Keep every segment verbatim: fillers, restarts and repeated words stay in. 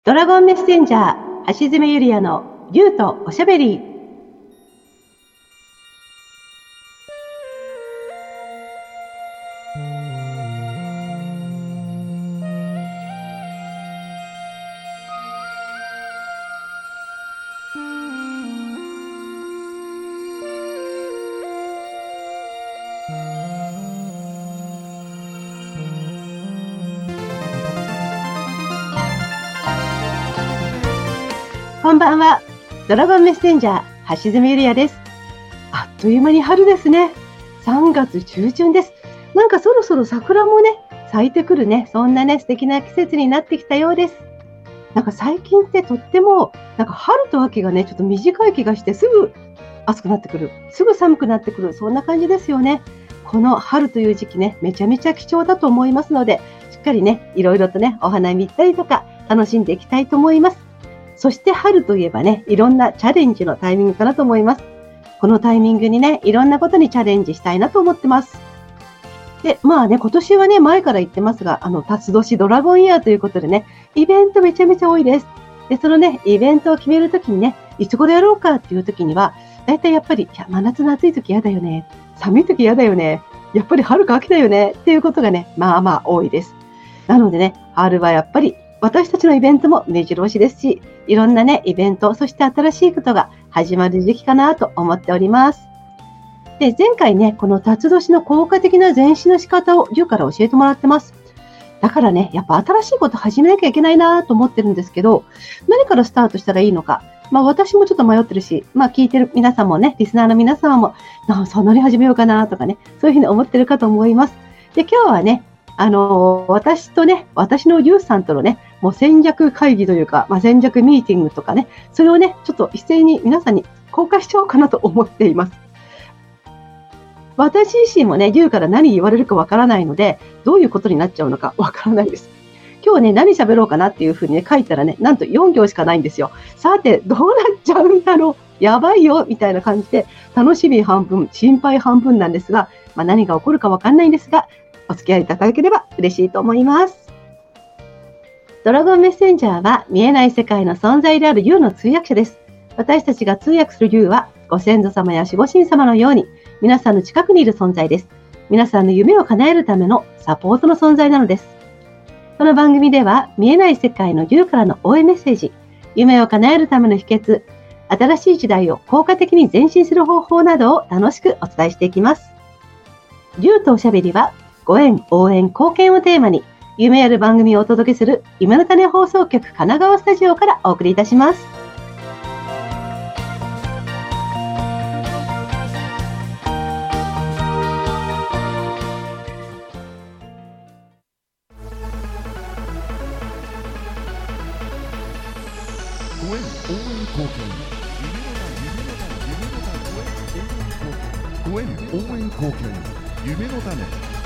ドラゴンメッセンジャー橋爪ゆりやの竜とおしゃべり。こんばんは。ドラゴンメッセンジャー橋爪ゆりやです。あっという間に春ですね。さんがつ中旬です。なんかそろそろ桜もね咲いてくるね、そんなね素敵な季節になってきたようです。なんか最近ってとってもなんか春と秋がねちょっと短い気がして、すぐ暑くなってくる、すぐ寒くなってくる、そんな感じですよね。この春という時期ね、めちゃめちゃ貴重だと思いますので、しっかりねいろいろとねお花見行ったりとか楽しんでいきたいと思います。そして春といえばね、いろんなチャレンジのタイミングかなと思います。このタイミングにね、いろんなことにチャレンジしたいなと思ってます。で、まあね、今年はね、前から言ってますが、あの、辰年ドラゴンイヤーということでね、イベントめちゃめちゃ多いです。で、そのね、イベントを決めるときにね、いつ頃やろうかっていうときには、だいたいやっぱり、いや、真夏の暑いとき嫌だよね。寒いとき嫌だよね。やっぱり春か秋だよね。っていうことがね、まあまあ多いです。なのでね、春はやっぱり、私たちのイベントも目白押しですし、いろんなね、イベント、そして新しいことが始まる時期かなと思っております。で、前回ね、この辰年の効果的な前進の仕方を龍から教えてもらってます。だからね、やっぱ新しいこと始めなきゃいけないなと思ってるんですけど、何からスタートしたらいいのか。まあ私もちょっと迷ってるし、まあ聞いてる皆さんもね、リスナーの皆様も、なあ、そう乗り始めようかなとかね、そういうふうに思ってるかと思います。で、今日はね、あのー、私とね、私の龍さんとのね、もう戦略会議というか、まあ、戦略ミーティングとかね、それをね、ちょっと一斉に皆さんに公開しちゃおうかなと思っています。私自身もね、龍から何言われるかわからないので、どういうことになっちゃうのかわからないです。今日ね、何喋ろうかなっていうふうにね、書いたらね、なんとよん行しかないんですよ。さて、どうなっちゃうんだろう、やばいよ、みたいな感じで、楽しみ半分、心配半分なんですが、まあ、何が起こるかわかんないんですが、お付き合いいただければ嬉しいと思います。ドラゴンメッセンジャーは見えない世界の存在である龍の通訳者です。私たちが通訳する龍はご先祖様や守護神様のように皆さんの近くにいる存在です。皆さんの夢を叶えるためのサポートの存在なのです。この番組では見えない世界の龍からの応援メッセージ、夢を叶えるための秘訣、新しい時代を効果的に前進する方法などを楽しくお伝えしていきます。龍とおしゃべりはご縁、応援、貢献をテーマに夢ある番組をお届けする夢の種放送局神奈川スタジオからお送りいたします。 ご縁、応援、貢献、ご縁、応援、貢献、夢の種。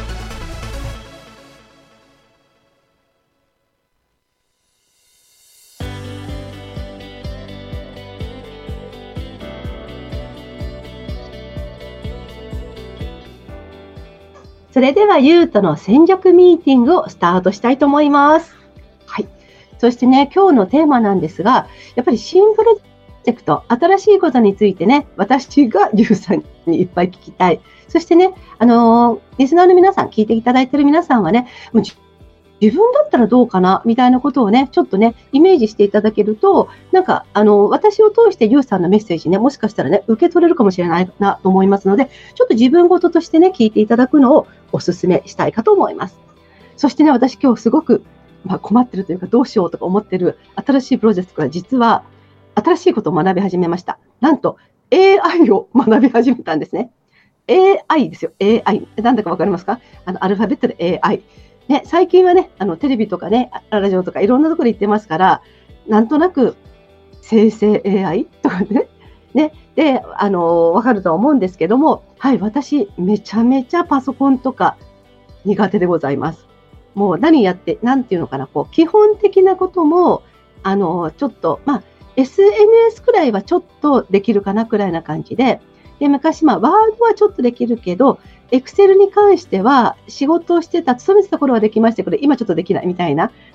それではユーとの戦略ミーティングをスタートしたいと思います。はい。そしてね、今日のテーマなんですが、やっぱり新プロジェクト、新しいことについてね、私がユーさんにいっぱい聞きたい。そしてね、あのー、リスナーの皆さん、聞いていただいている皆さんはね、もう自分だったらどうかなみたいなことをね、ちょっとね、イメージしていただけると、なんか、あの、私を通してユウさんのメッセージね、もしかしたらね、受け取れるかもしれないなと思いますので、ちょっと自分事としてね、聞いていただくのをお勧めしたいかと思います。そしてね、私今日すごく、まあ、困ってるというか、どうしようとか思ってる新しいプロジェクトが実は、新しいことを学び始めました。なんと、エーアイ を学び始めたんですね。エーアイ ですよ、エーアイ。なんだかわかりますか？あの、アルファベットで エーアイ。ね、最近はね、あのテレビとかね、ラジオとかいろんなところで言ってますから、なんとなく生成 エーアイ とかね、ね、で、あの、わかるとは思うんですけども、はい、私、めちゃめちゃパソコンとか苦手でございます。もう何やって、なんていうのかな、こう、基本的なことも、あの、ちょっと、まあ、エスエヌエス くらいはちょっとできるかなくらいな感じで、で、昔、まあ、ワードはちょっとできるけど、エクセルに関しては仕事をしてた、勤めてた頃はできましたけど、今ちょっとできないみたいな、そ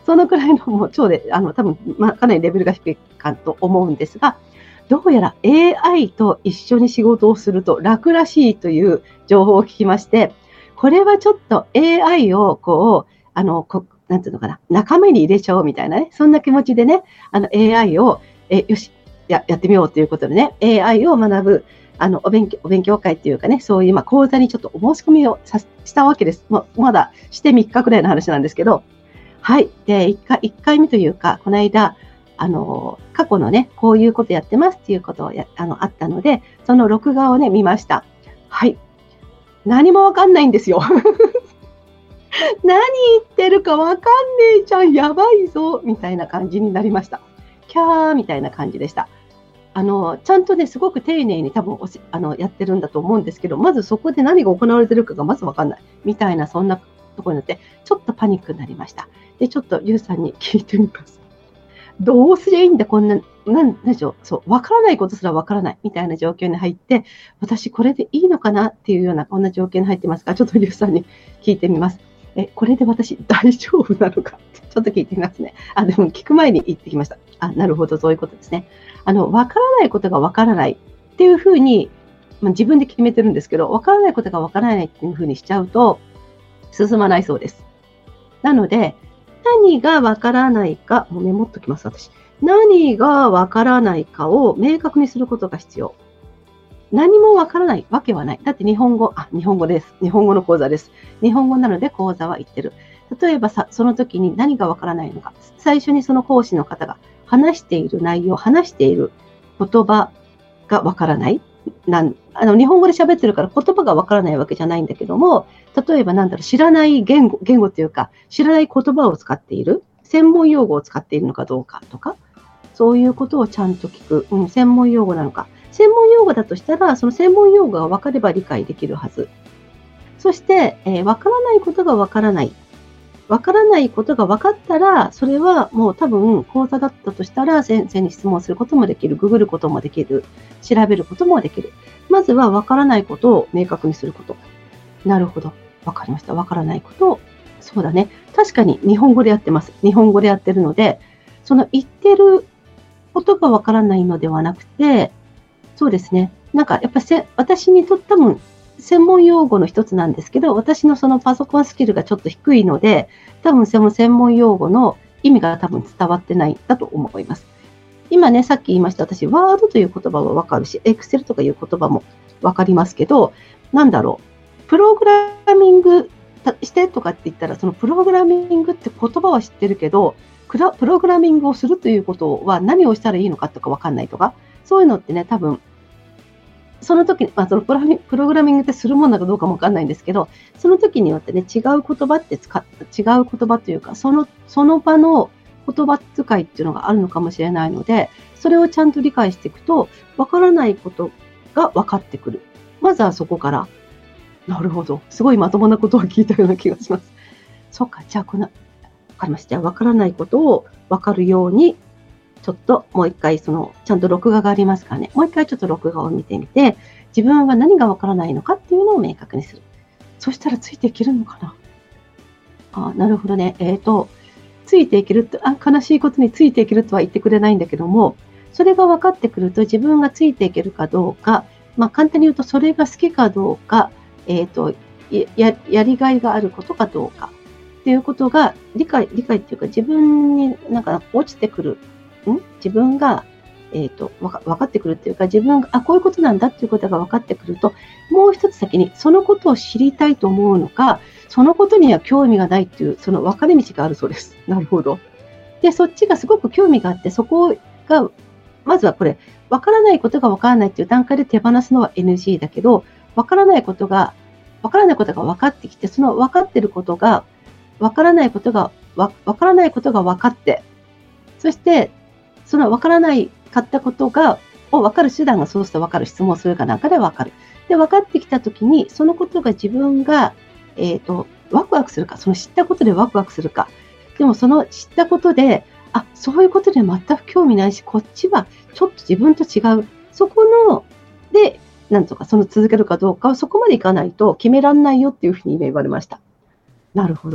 そのくらいのもう超で、あの、多分、まあ、かなりレベルが低いかと思うんですが、どうやら エーアイ と一緒に仕事をすると楽らしいという情報を聞きまして、これはちょっと エーアイ をこう、あの、こなんていうのかな、仲間に入れちゃおうみたいなね、そんな気持ちでね、あの エーアイ を、えよしや、やってみようということでね、エーアイ を学ぶ、あの、お勉強、お勉強会っていうかね、そういう、まあ、講座にちょっとお申し込みをさしたわけです。ままだしてみっかくらいの話なんですけど、はい。で、1回、一回目というか、この間、あの、過去のね、こういうことやってますっていうことをや、あの、あったので、その録画をね、見ました。はい。何もわかんないんですよ。何言ってるかわかんねえじゃん、やばいぞ、みたいな感じになりました。キャーみたいな感じでした。あの、ちゃんとね、すごく丁寧に多分おし、あの、やってるんだと思うんですけど、まずそこで何が行われてるかがまずわかんない。みたいな、そんなところになって、ちょっとパニックになりました。で、ちょっとリュウさんに聞いてみます。どうすりゃいいんだ、こんな、なん、なんでしょう、そう、わからないことすらわからない、みたいな状況に入って、私これでいいのかなっていうような、こんな状況に入ってますが、ちょっとリュウさんに聞いてみます。え、これで私大丈夫なのかってちょっと聞いてみますね。あ、でも聞く前に言ってきました。あ、なるほど、そういうことですね。あの、わからないことがわからないっていうふうに、まあ、自分で決めてるんですけど、わからないことがわからないっていうふうにしちゃうと、進まないそうです。なので、何がわからないか、もうメモっときます、私。何がわからないかを明確にすることが必要。何もわからないわけはない。だって日本語、あ、日本語です。日本語の講座です。日本語なので講座は言ってる。例えばさ、その時に何がわからないのか。最初にその講師の方が話している内容、話している言葉がわからない。なんあの日本語で喋ってるから言葉がわからないわけじゃないんだけども、例えばなんだろう、知らない言語、言語というか、知らない言葉を使っている、専門用語を使っているのかどうかとか、そういうことをちゃんと聞く。うん、専門用語なのか。専門用語だとしたら、その専門用語が分かれば理解できるはず。そして、えー、分からないことが分からない。分からないことが分かったら、それはもう多分講座だったとしたら、先生に質問することもできる、ググることもできる、調べることもできる。まずは分からないことを明確にすること。なるほど。分かりました。分からないことを。そうだね。確かに日本語でやってます。日本語でやってるので、その言ってることが分からないのではなくて、そうですね。なんかやっぱせ私にとって多分専門用語の一つなんですけど、私のそのパソコンスキルがちょっと低いので、多分その専門用語の意味が多分伝わってないんだと思います。今ね、さっき言いました、私、ワードという言葉はわかるし、エクセルとかいう言葉もわかりますけど、なんだろう、プログラミングしてとかって言ったら、そのプログラミングって言葉は知ってるけど、プログラミングをするということは何をしたらいいのかとかわかんないとか、そういうのってね、多分、その時に、まあ、そのプロプログラミングってするものかどうかもわかんないんですけど、その時によってね、違う言葉って使っ、違う言葉というか、その、その場の言葉遣いっていうのがあるのかもしれないので、それをちゃんと理解していくと、わからないことが分かってくる。まずはそこから、なるほど。すごいまともなことを聞いたような気がします。そうか、じゃあこの、わかりました。わからないことを分かるように、ちょっともう一回その、ちゃんと録画がありますからね。もう一回ちょっと録画を見てみて、自分は何がわからないのかっていうのを明確にする。そしたらついていけるのかな。あ、なるほどね。えっと、ついていけると、あ、悲しいことについていけるとは言ってくれないんだけども、それが分かってくると自分がついていけるかどうか、まあ簡単に言うとそれが好きかどうか、えっと、や、やりがいがあることかどうかっていうことが理解、理解っていうか自分になんか落ちてくる。ん自分が、えっと、わか、分かってくるっていうか、自分が、あ、こういうことなんだっていうことが分かってくると、もう一つ先にそのことを知りたいと思うのか、そのことには興味がないっていう、その分かれ道があるそうです。なるほど。で、そっちがすごく興味があって、そこが、まずはこれ、分からないことが分からないっていう段階で手放すのは エヌジー だけど、分からないことが、分からないことが分かってきて、その分かってることが、分からないことが、わ分からないことが分かって、そして、その分からないかったことが、を分かる手段がそうすると分かる、質問するかなんかで分かる。で、分かってきたときに、そのことが自分が、えっと、ワクワクするか、その知ったことでワクワクするか。でもその知ったことで、あ、そういうことで全く興味ないし、こっちはちょっと自分と違う。そこの、で、なんとかその続けるかどうかはそこまでいかないと決めらんないよっていうふうに今言われました。なるほど。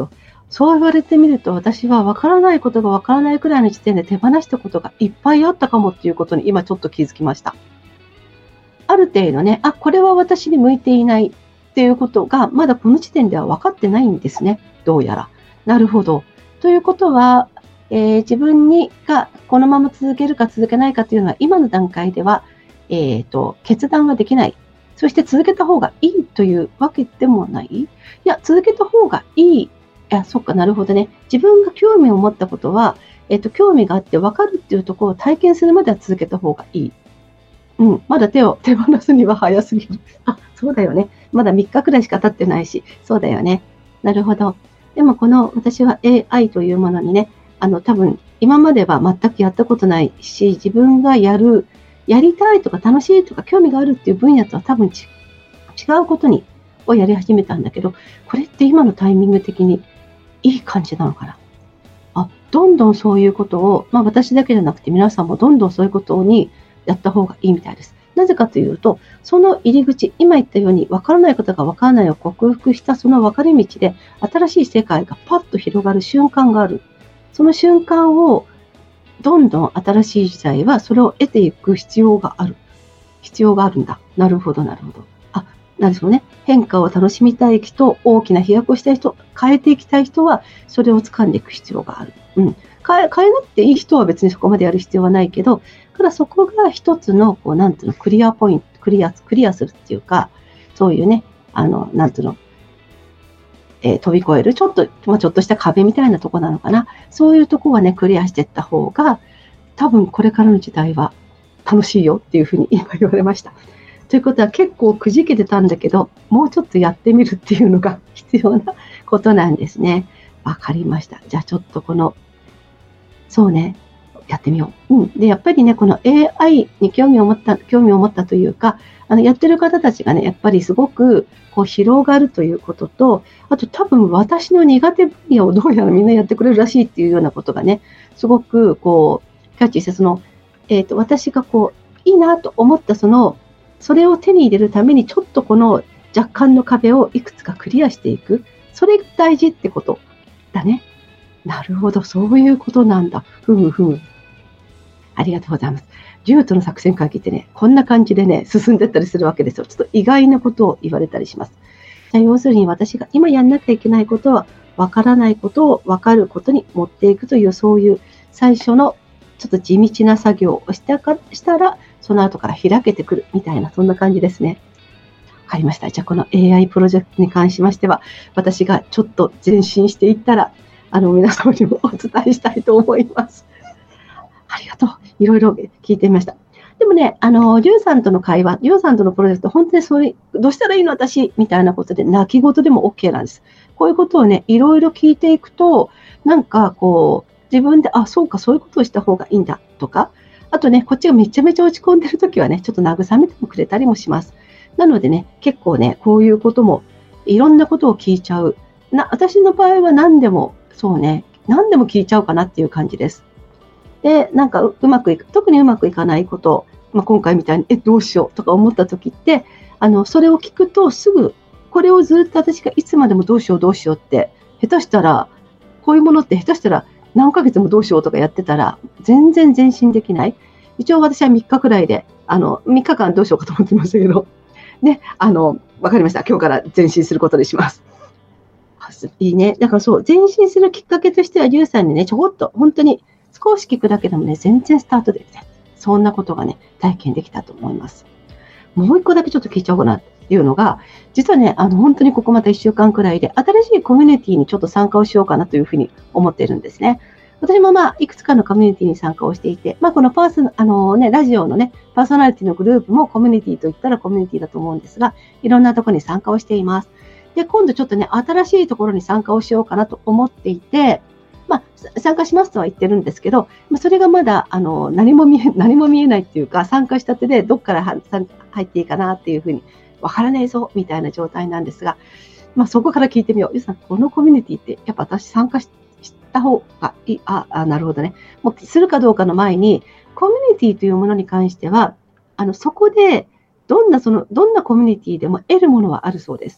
そう言われてみると、私は分からないことが分からないくらいの時点で手放したことがいっぱいあったかもっていうことに今ちょっと気づきました。ある程度ね、あ、これは私に向いていないっていうことがまだこの時点では分かってないんですね。どうやら。なるほど。ということは、えー、自分にがこのまま続けるか続けないかというのは今の段階では、えーと、決断はできない。そして続けた方がいいというわけでもない。いや、続けた方がいい。いや、そっか、なるほどね。自分が興味を持ったことは、えっと、興味があって分かるっていうところを体験するまでは続けた方がいい。うん、まだ手を手放すには早すぎる。あ、そうだよね。まだみっかくらいしか経ってないし、そうだよね。なるほど。でもこの私は エーアイ というものにね、あの多分今までは全くやったことないし、自分がやる、やりたいとか楽しいとか興味があるっていう分野とは多分違うことにをやり始めたんだけど、これって今のタイミング的にいい感じなのかな。あ、どんどんそういうことを、まあ私だけじゃなくて皆さんもどんどんそういうことにやった方がいいみたいです。なぜかというと、その入り口、今言ったように分からないことが分からないを克服したその分かれ道で新しい世界がパッと広がる瞬間がある。その瞬間をどんどん新しい時代はそれを得ていく必要がある。必要があるんだ。なるほど、なるほど。あ、なんでしょうね。変化を楽しみたい人、大きな飛躍をしたい人、変えていきたい人はそれを掴んでいく必要がある。うん。変え、変えなくていい人は別にそこまでやる必要はないけど、ただそこが一つの、こう、なんていうの、クリアポイント、クリア、クリアするっていうか、そういうね、あの、なんていうの、えー、飛び越える、ちょっと、まあ、ちょっとした壁みたいなとこなのかな。そういうとこはね、クリアしていった方が、多分これからの時代は楽しいよっていうふうに今言われました。ということは結構くじけてたんだけど、もうちょっとやってみるっていうのが必要なことなんですね。わかりました。じゃあちょっとこの、そうね、やってみよう。うん。で、やっぱりね、この エーアイ に興味を持った、興味を持ったというか、あの、やってる方たちがね、やっぱりすごく、こう、広がるということと、あと多分私の苦手分野をどうやらみんなやってくれるらしいっていうようなことがね、すごく、こう、キャッチして、その、えっと、私がこう、いいなと思ったその、それを手に入れるために、ちょっとこの若干の壁をいくつかクリアしていく。それが大事ってことだね。なるほど、そういうことなんだ。ふむふむ。ありがとうございます。竜との作戦会議ってね、こんな感じでね、進んでったりするわけですよ。ちょっと意外なことを言われたりします。じゃあ要するに私が今やんなきゃいけないことは、わからないことをわかることに持っていくという、そういう最初のちょっと地道な作業をしたかしたら、その後から開けてくるみたいな、そんな感じですね。わかりました。じゃあこの エーアイ プロジェクトに関しましては、私がちょっと前進していったら、あの皆様にもお伝えしたいと思います。ありがとう。いろいろ聞いてみました。でもね、あの、リュウさんとの会話、リュウさんとのプロジェクト、本当にそういう、どうしたらいいの私みたいなことで、泣き言でも OK なんです。こういうことをね、いろいろ聞いていくと、なんかこう、自分で、あ、そうか、そういうことをした方がいいんだとか、あとね、こっちがめちゃめちゃ落ち込んでるときはね、ちょっと慰めてもくれたりもします。なのでね、結構ね、こういうことも、いろんなことを聞いちゃう。な、私の場合は何でも、そうね、何でも聞いちゃうかなっていう感じです。で、なんか う, うまくいく、特にうまくいかないこと、まあ、今回みたいに、え、どうしようとか思った時って、あの、それを聞くとすぐ、これをずっと私がいつまでもどうしようどうしようって、下手したら、こういうものって下手したら何ヶ月もどうしようとかやってたら、全然前進できない。一応私はみっかくらいで、あの、みっかかんどうしようかと思ってましたけど、ね、あの、わかりました。今日から前進することにします。いいね。だからそう、前進するきっかけとしては、リュウさんにね、ちょこっと、本当に少し聞くだけでもね、全然スタートできて、そんなことがね、体験できたと思います。もう一個だけちょっと聞いちゃおうかなっていうのが、実はね、あの、本当にここまたいっしゅうかんくらいで、新しいコミュニティにちょっと参加をしようかなというふうに思っているんですね。私もまあ、いくつかのコミュニティに参加をしていて、まあ、このパーソ、あのね、ラジオのね、パーソナリティのグループもコミュニティといったらコミュニティだと思うんですが、いろんなところに参加をしています。で、今度ちょっとね、新しいところに参加をしようかなと思っていて、まあ、参加しますとは言ってるんですけど、それがまだ、あの、何も見え、何も見えないっていうか、参加したてでどっから入っていいかなっていうふうに、わからないぞ、みたいな状態なんですが、まあ、そこから聞いてみよう。ゆうさん、このコミュニティって、やっぱ私参加した方がいい、あ、あ、なるほどね。もう、するかどうかの前に、コミュニティというものに関しては、あの、そこで、どんな、その、どんなコミュニティでも得るものはあるそうです。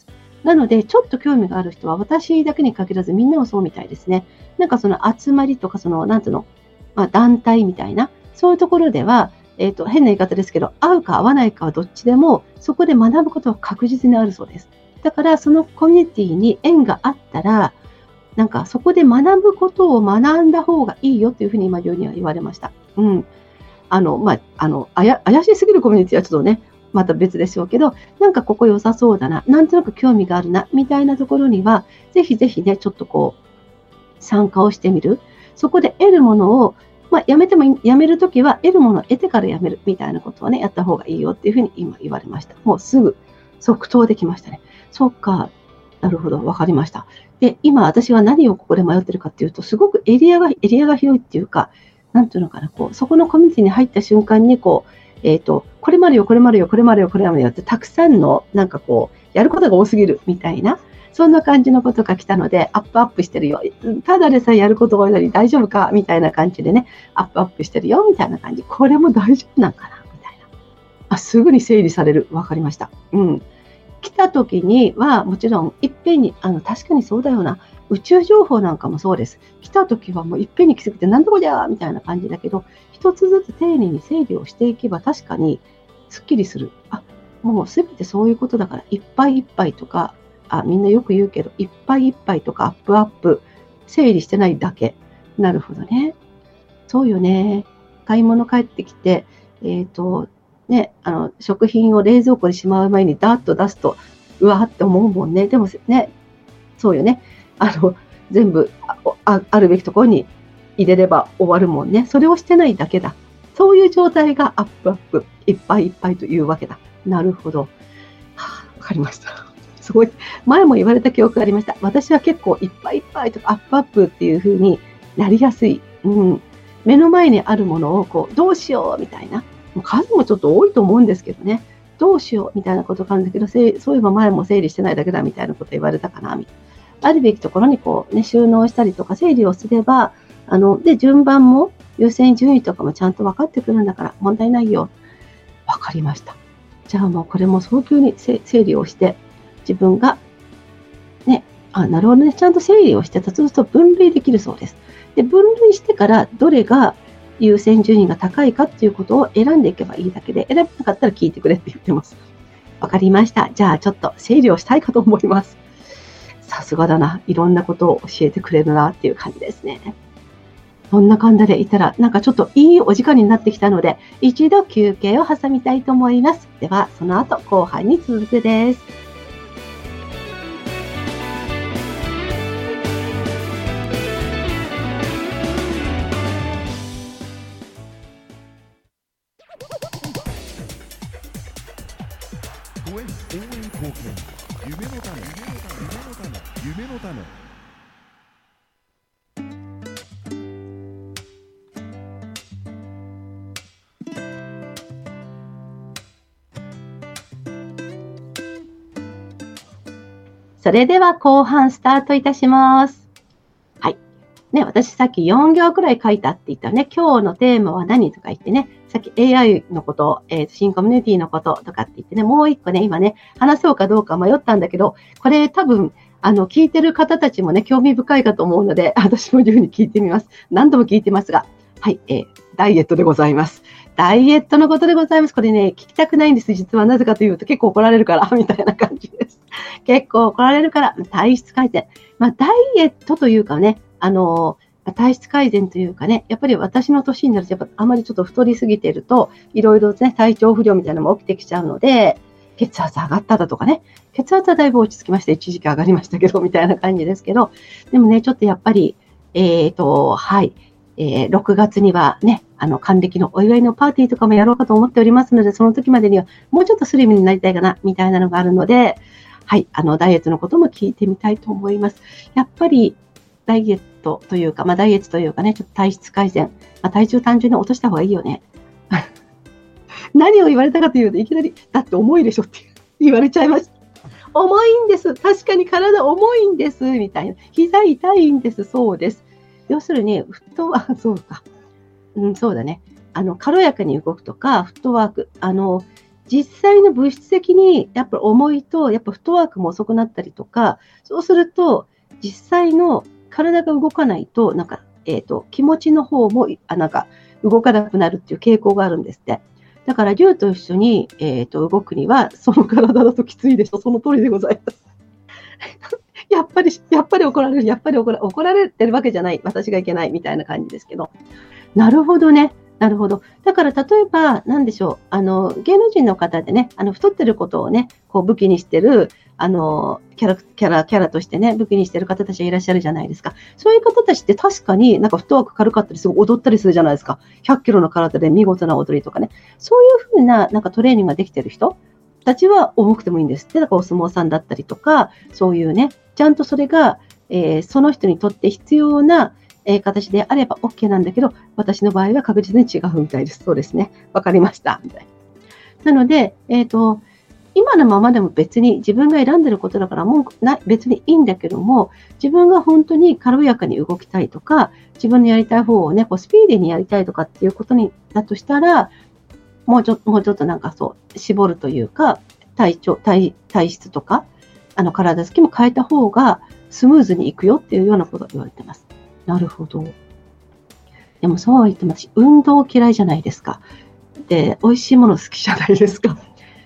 なので、ちょっと興味がある人は、私だけに限らずみんなもそうみたいですね。なんかその集まりとか、その、なんていうの、まあ、団体みたいな、そういうところでは、えっと、変な言い方ですけど、合うか合わないかはどっちでも、そこで学ぶことは確実にあるそうです。だから、そのコミュニティに縁があったら、なんかそこで学ぶことを学んだ方がいいよというふうに今、寮には言われました。うん。あの、まあ、あの、あや怪しすぎるコミュニティはちょっとね、また別でしょうけど、なんかここ良さそうだな、なんとなく興味があるな、みたいなところには、ぜひぜひね、ちょっとこう、参加をしてみる。そこで得るものを、まあ、やめてもいい、やめるときは、得るものを得てからやめる、みたいなことはね、やった方がいいよっていうふうに今言われました。もうすぐ、即答できましたね。そっか、なるほど、わかりました。で、今私は何をここで迷ってるかっていうと、すごくエリアが、エリアが広いっていうか、なんていうのかな、こう、そこのコミュニティに入った瞬間に、こう、えっと、これまでよ、これまでよ、これまでよ、これまでよって、たくさんの、なんかこう、やることが多すぎるみたいな、そんな感じのことが来たので、アップアップしてるよ。ただでさえやることが多いのに大丈夫かみたいな感じでね、アップアップしてるよ、みたいな感じ。これも大丈夫なんかなみたいな。あ、すぐに整理される。わかりました。うん。来た時には、もちろん、いっぺんに、あの、確かにそうだよな。宇宙情報なんかもそうです。来た時はもういっぺんに来すぎて、なんとこじゃーみたいな感じだけど、一つずつ丁寧に整理をしていけば確かにすっきりする。あ、もうすべてそういうことだから、いっぱいいっぱいとか、あ、みんなよく言うけど、いっぱいいっぱいとかアップアップ、整理してないだけ。なるほどね。そうよね。買い物帰ってきて、えっと、ね、あの、食品を冷蔵庫にしまう前にダーッと出すと、うわーって思うもんね。でもね、そうよね。あの、全部 あ, あるべきところに入れれば終わるもんね。それをしてないだけだ。そういう状態がアップアップ、いっぱいいっぱいというわけだ。なるほど。はあ、わかりました。すごい。前も言われた記憶がありました。私は結構いっぱいいっぱいとかアップアップっていう風になりやすい。うん。目の前にあるものをこう、どうしようみたいな。数もちょっと多いと思うんですけどね。どうしようみたいなことがあるんだけど、そういえば前も整理してないだけだみたいなこと言われたかなみたいな。あるべきところにこう、ね、収納したりとか整理をすれば、あの、で、順番も優先順位とかもちゃんと分かってくるんだから問題ないよ。分かりました。じゃあもうこれも早急に整理をして、自分が、ね、あ、なるほどね、ちゃんと整理をして、そうすると分類できるそうです。で、分類してからどれが優先順位が高いかっていうことを選んでいけばいいだけで、選べなかったら聞いてくれって言ってます。わかりました。じゃあちょっと整理をしたいかと思います。さすがだな。いろんなことを教えてくれるなっていう感じですね。そんな感じでいたら、なんかちょっといいお時間になってきたので、一度休憩を挟みたいと思います。では、その後後半に続くです。 応援貢献夢のため夢のため夢のためそれでは後半スタートいたします。はい。ね、私さっきよん行くらい書いたって言ったらね、今日のテーマは何とか言ってね、さっき エーアイ のこと、えー、新コミュニティのこととかって言ってね、もう一個ね、今ね、話そうかどうか迷ったんだけど、これ多分、あの、聞いてる方たちもね、興味深いかと思うので、私も自由に聞いてみます。何度も聞いてますが、はい、えー、ダイエットでございます。ダイエットのことでございます。これね、聞きたくないんです。実はなぜかというと結構怒られるから、みたいな感じです。結構怒られるから、体質改善。まあ、ダイエットというかね、あのー、体質改善というかね、やっぱり私の年になると、やっぱあまりちょっと太りすぎていると、いろいろね、体調不良みたいなのも起きてきちゃうので、血圧上がっただとかね、血圧はだいぶ落ち着きまして、一時期上がりましたけど、みたいな感じですけど、でもね、ちょっとやっぱり、えっと、はい、えー、ろくがつにはね、あの、還暦のお祝いのパーティーとかもやろうかと思っておりますので、その時までにはもうちょっとスリムになりたいかな、みたいなのがあるので、はい、あの、ダイエットのことも聞いてみたいと思います。やっぱり、ダイエットというか、まあ、ダイエットというかね、ちょっと体質改善、まあ、体重単純に落とした方がいいよね。何を言われたかというと、いきなり、だって重いでしょって言われちゃいました。重いんです。確かに体重いんです。みたいな。膝痛いんです。そうです。要するに、フットワーク、そうか。うん、そうだね。あの、軽やかに動くとか、フットワーク、あの、 実際の物質的にやっぱり重いと、やっぱフットワークも遅くなったりとか、そうすると、実際の体が動かないと、なんか、えっと、気持ちの方も、あ、なんか、動かなくなるっていう傾向があるんですって。だから、龍と一緒に、えっと、動くには、その体だときついでしょ。その通りでございます。やっぱり、やっぱり怒られる、やっぱり怒ら、怒られてるわけじゃない。私がいけないみたいな感じですけど。なるほどね。なるほど。だから例えば、なんでしょう、あの、芸能人の方でね、あの、太ってることをね、こう武器にしてる、あの、キャラ、キャラ、キャラとしてね、武器にしてる方たちがいらっしゃるじゃないですか。そういう方たちって確かになんかフットワーク軽かったり、すごい踊ったりするじゃないですか。ひゃっキロの体で見事な踊りとかね。そういうふうな、なんかトレーニングができてる人たちは重くてもいいんですって。だからお相撲さんだったりとか、そういうね、ちゃんとそれが、えー、その人にとって必要な、えー、形であれば OK なんだけど、私の場合は確実に違うみたいです。そうですね。わかりました。みたいな。なので、えっと、今のままでも別に自分が選んでることだからもうな別にいいんだけども、自分が本当に軽やかに動きたいとか、自分のやりたい方をね、こうスピーディーにやりたいとかっていうことにだとしたら、もうちょっと、もうちょっとなんかそう、絞るというか、体調、体、体質とか、あの体つきも変えた方がスムーズにいくよっていうようなことが言われてます。なるほど。でもそうは言っても私、運動嫌いじゃないですか。で、美味しいもの好きじゃないですか。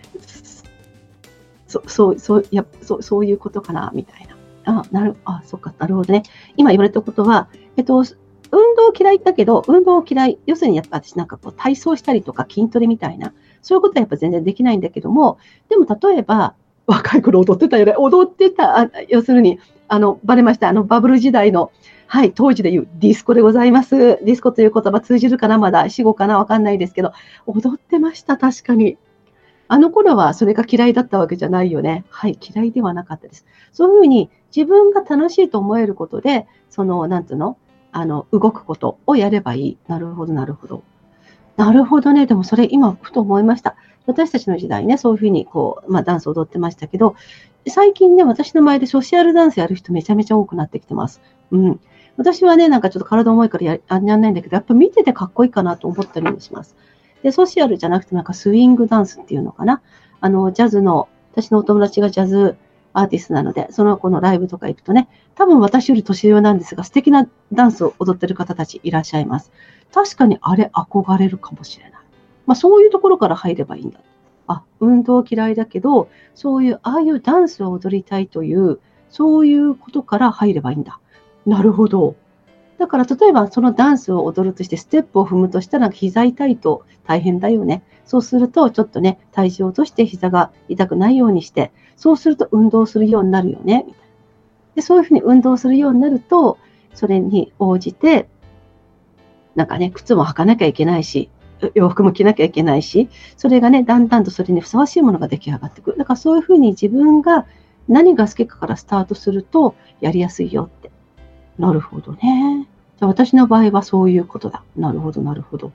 そそう、そう、やそう、そういうことかな、みたいな。あ、なる、あ、そっか、なるほどね。今言われたことは、えっと、運動嫌いだけど、運動嫌い、要するにやっぱ私なんかこう体操したりとか筋トレみたいな、そういうことはやっぱ全然できないんだけども、でも例えば、若い頃踊ってたよね。踊ってた、あ、要するに、あの、バレました。あの、バブル時代の、はい、当時で言うディスコでございます。ディスコという言葉通じるかな、まだ、死後かな、わかんないですけど、踊ってました、確かに。あの頃はそれが嫌いだったわけじゃないよね。はい、嫌いではなかったです。そういうふうに自分が楽しいと思えることで、その、なんつうの、あの、動くことをやればいい。なるほど、なるほど。なるほどね。でもそれ今、ふと思いました。私たちの時代ね、そういうふうにこう、まあ、ダンスを踊ってましたけど、最近ね、私の前でソシャルダンスやる人めちゃめちゃ多くなってきてます。うん。私はね、なんかちょっと体重いからややんないんだけど、やっぱ見ててかっこいいかなと思ったりもします。で、ソシャルじゃなくてなんかスイングダンスっていうのかな。あの、ジャズの、私のお友達がジャズアーティストなので、その子のライブとか行くとね、多分私より年上なんですが、素敵なダンスを踊ってる方たちいらっしゃいます。確かにあれ憧れるかもしれない。まあそういうところから入ればいいんだ。あ、運動嫌いだけど、そういう、ああいうダンスを踊りたいという、そういうことから入ればいいんだ。なるほど。だから例えばそのダンスを踊るとしてステップを踏むとしたら膝痛いと大変だよね。そうするとちょっとね、体重を落として膝が痛くないようにして、そうすると運動するようになるよね。で、そういうふうに運動するようになると、それに応じて、なんかね、靴も履かなきゃいけないし、洋服も着なきゃいけないし、それがね、だんだんとそれにふさわしいものが出来上がってくる。だからそういうふうに自分が何が好きかからスタートするとやりやすいよって。なるほどね。じゃあ私の場合はそういうことだ。なるほど、なるほど。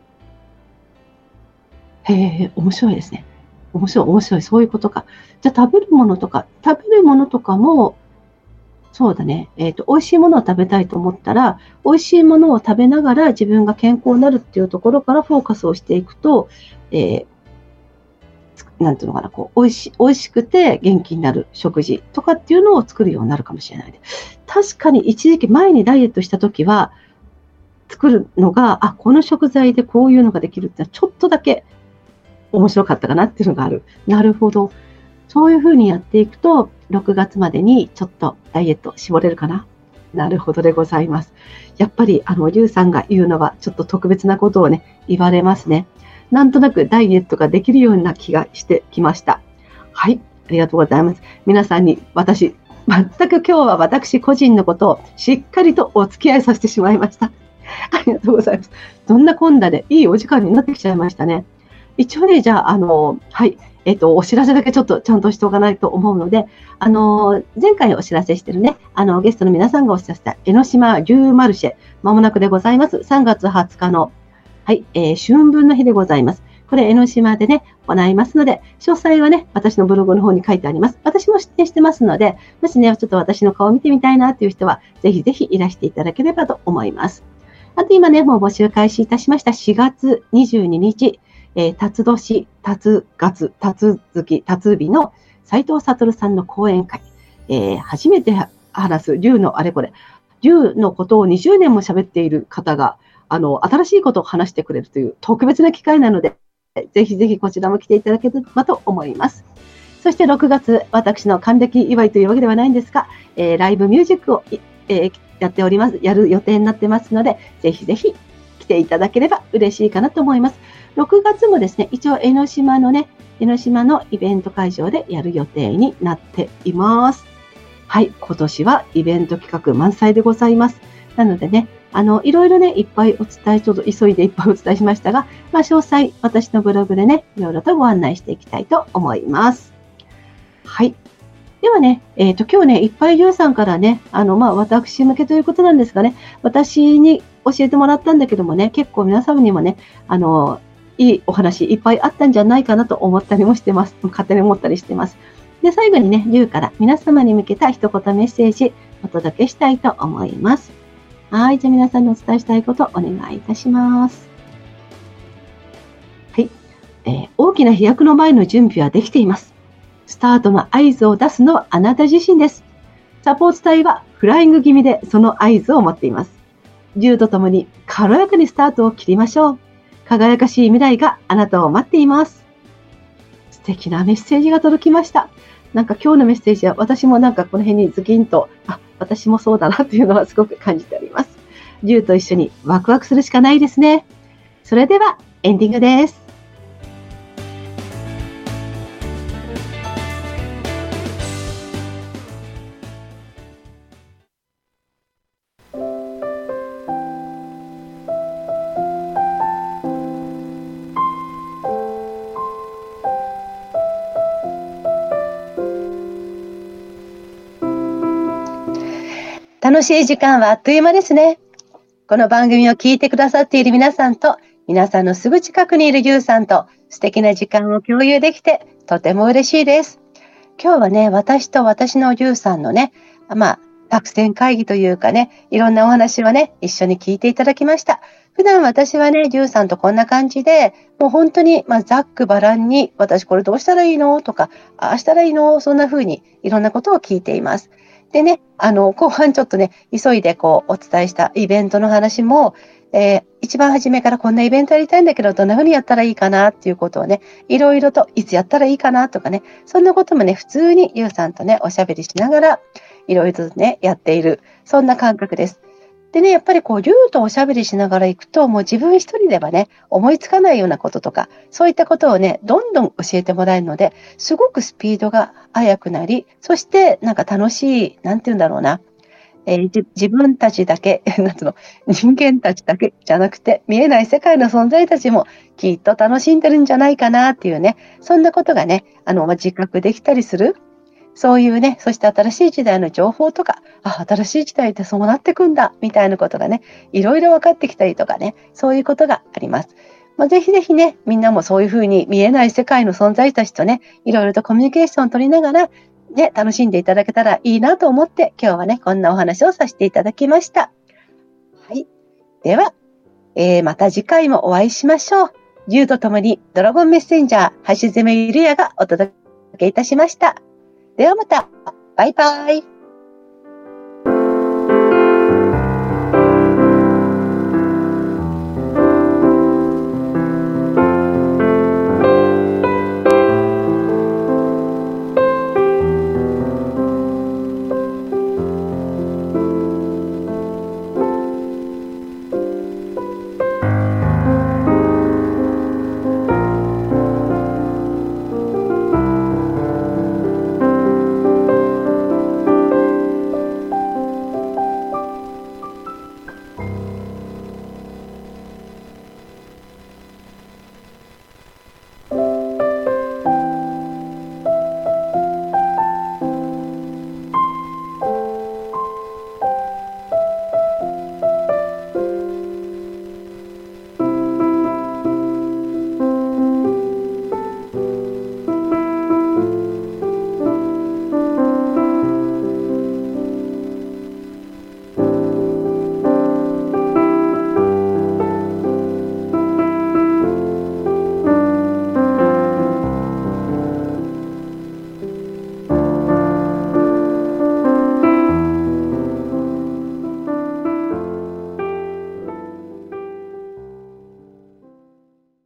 へえ、面白いですね。面白い、面白い。そういうことか。じゃあ食べるものとか、食べるものとかも、そうだね。えっと、美味しいものを食べたいと思ったら、美味しいものを食べながら自分が健康になるっていうところからフォーカスをしていくと、えー、なんていうのかな、こう、美味し、美味しくて元気になる食事とかっていうのを作るようになるかもしれない。確かに一時期前にダイエットした時は、作るのが、あ、この食材でこういうのができるってちょっとだけ面白かったかなっていうのがある。なるほど。そういうふうにやっていくと、ろくがつまでにちょっとダイエット絞れるかな。なるほどでございます。やっぱり、あの、リュウさんが言うのは、ちょっと特別なことをね、言われますね。なんとなくダイエットができるような気がしてきました。はい、ありがとうございます。皆さんに私、全く今日は私個人のことをしっかりとお付き合いさせてしまいました。ありがとうございます。どんなこんなでいいお時間になってきちゃいましたね。一応ね、じゃあ、あの、はい、えっと、お知らせだけちょっとちゃんとしておかないと思うので、あの、前回お知らせしてるね、あの、ゲストの皆さんがおっしゃった江ノ島牛マルシェ、まもなくでございます。さんがつはつかの、はい、えー、春分の日でございます。これ、江ノ島でね、行いますので、詳細はね、私のブログの方に書いてあります。私も出店してますので、もしね、ちょっと私の顔を見てみたいなという人は、ぜひぜひいらしていただければと思います。あと今ね、もう募集開始いたしましたしがつにじゅうににち、 えー、辰年、辰月、辰月、辰日の斉藤悟さんの講演会、えー、初めて話す龍のあれこれ、龍のことをにじゅうねんも喋っている方が、あの、新しいことを話してくれるという特別な機会なので、ぜひぜひこちらも来ていただければと思います。そしてろくがつ、私の還暦祝いというわけではないんですが、えー、ライブミュージックを、えー、やっております、やる予定になってますので、ぜひぜひ来ていただければ嬉しいかなと思います。ろくがつもですね、一応江ノ島のね、江ノ島のイベント会場でやる予定になっています。はい、今年はイベント企画満載でございます。なのでね、あの、いろいろね、いっぱいお伝え、ちょっと急いでいっぱいお伝えしましたが、まあ、詳細、私のブログでね、いろいろとご案内していきたいと思います。はい。ではね、えっと、今日ね、いっぱいゆうさんからね、あの、まあ、私向けということなんですがね、私に教えてもらったんだけどもね、結構皆様にもね、あの、いいお話いっぱいあったんじゃないかなと思ったりもしてます。勝手に思ったりしてます。で、最後にね、ゆうから皆様に向けた一言メッセージお届けしたいと思います。はい、じゃあ皆さんにお伝えしたいことお願いいたします。はい、えー、大きな飛躍の前の準備はできています。スタートの合図を出すのはあなた自身です。サポート隊はフライング気味でその合図を待っています。銃とともに軽やかにスタートを切りましょう。輝かしい未来があなたを待っています。素敵なメッセージが届きました。なんか今日のメッセージは私もなんかこの辺にズキンと、あ、私もそうだなっていうのはすごく感じております。銃と一緒にワクワクするしかないですね。それではエンディングです。楽しい時間はあっという間ですね。この番組を聞いてくださっている皆さんと、皆さんのすぐ近くにいるゆうさんと素敵な時間を共有できてとても嬉しいです。今日はね、私と私のゆうさんのね、まあ、作戦会議というかね、いろんなお話をね、一緒に聞いていただきました。普段私はね、ゆうさんとこんな感じで、もう本当に、まあ、ざっくばらんに、私これどうしたらいいのとか、ああしたらいいのそんな風にいろんなことを聞いています。でね、あの、後半ちょっとね、急いでこう、お伝えしたイベントの話も、えー、一番初めからこんなイベントやりたいんだけど、どんな風にやったらいいかなっていうことをね、いろいろといつやったらいいかなとかね、そんなこともね、普通にゆうさんとね、おしゃべりしながら、いろいろとね、やっている、そんな感覚です。でね、やっぱりこう、ゆうとおしゃべりしながら行くと、もう自分一人ではね、思いつかないようなこととか、そういったことをね、どんどん教えてもらえるので、すごくスピードが速くなり、そしてなんか楽しい、なんて言うんだろうな、えー、自分たちだけ、なんていうの、人間たちだけじゃなくて、見えない世界の存在たちもきっと楽しんでるんじゃないかなっていうね、そんなことがね、あの、まあ、自覚できたりする。そういうね、そして新しい時代の情報とか、あ、新しい時代ってそうなってくんだ、みたいなことがね、いろいろ分かってきたりとかね、そういうことがあります。まあ、ぜひぜひね、みんなもそういうふうに見えない世界の存在たちとね、いろいろとコミュニケーションを取りながら、ね、楽しんでいただけたらいいなと思って、今日はね、こんなお話をさせていただきました。はい。では、えー、また次回もお会いしましょう。ゆうとともにドラゴンメッセンジャー、橋爪ゆりやがお届けいたしました。ではまた。バイバイ。